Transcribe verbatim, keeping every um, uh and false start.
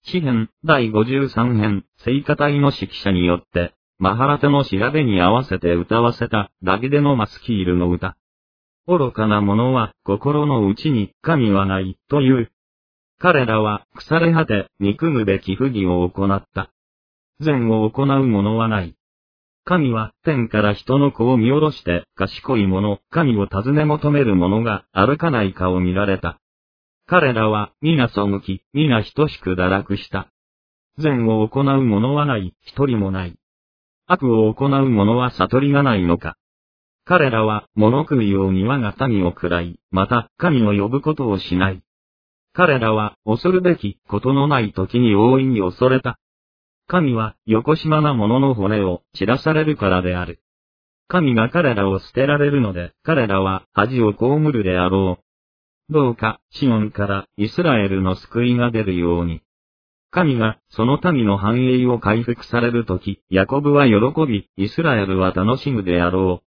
詩編だいごじゅうさん編、聖歌隊の指揮者によって、マハラテの調べに合わせて歌わせたダビデのマスキールの歌。愚かな者は心の内に神はないという。彼らは腐れ果て憎むべき不義を行った。善を行う者はない。神は天から人の子を見下ろして賢い者、神を尋ね求める者が歩かないかを見られた。彼らは皆背き、皆等しく堕落した。善を行う者はない、一人もない。悪を行う者は悟りがないのか。彼らは物食いを庭が民を喰らい、また神を呼ぶことをしない。彼らは恐るべきことのない時に大いに恐れた。神はよこしまな者の骨を散らされるからである。神が彼らを捨てられるので、彼らは恥を被るであろう。どうか、シオンからイスラエルの救いが出るように。神がその民の繁栄を回復されるとき、ヤコブは喜び、イスラエルは楽しむであろう。